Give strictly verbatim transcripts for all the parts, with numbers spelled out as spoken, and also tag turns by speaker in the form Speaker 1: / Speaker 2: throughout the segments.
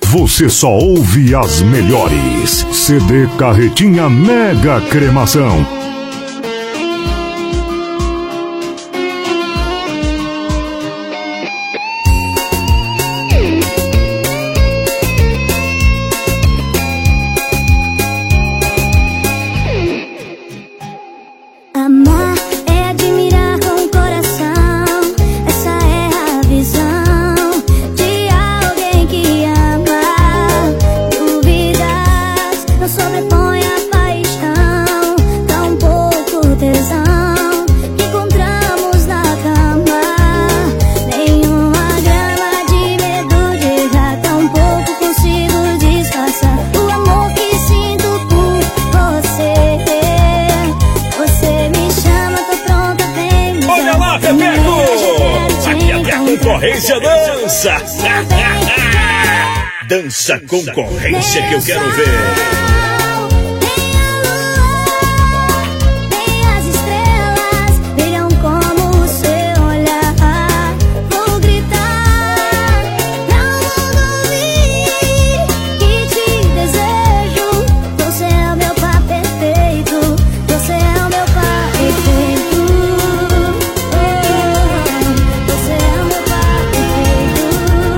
Speaker 1: Você só ouve as melhores. C D Carretinha Mega Cremação.
Speaker 2: Amar é admirar com o coração. Essa é a visão de alguém que ama. Dúvidas não sobrepõe a paixão. Tão pouco tesão que encontramos na cama. Nenhuma grama de medo de errar. Tão pouco consigo disfarçar o amor que sinto por você. Você me chama, tô pronta, vem me
Speaker 3: Olha
Speaker 2: dar.
Speaker 3: lá, Bebeco! Aqui até a concorrência dança! Dança concorrência que eu quero ver!
Speaker 2: Tem a lua, tem as estrelas, brilham como o seu olhar. Vou gritar pra o mundo ouvir que te desejo. Você é o meu par perfeito. Você é o meu par perfeito. Você é o meu par perfeito.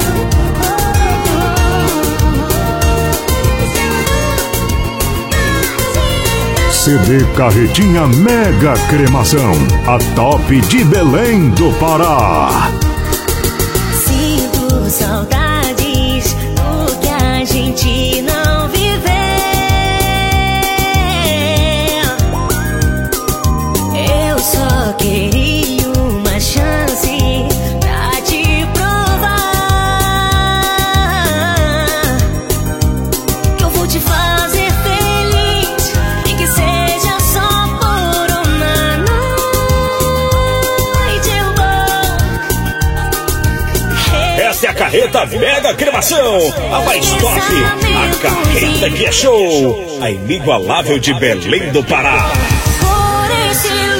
Speaker 1: C D Carretinha Mega Cremação. A top de Belém do Pará.
Speaker 4: Sinto saudades do que a gente não viveu. Eu só queria uma chance pra te provar que eu vou te fazer feliz e que seja só por uma noite eu vou.
Speaker 3: Essa é a carreta Mega Cremação, a mais top, a carreta que é show, a inigualável de Belém do Pará.
Speaker 4: Por esse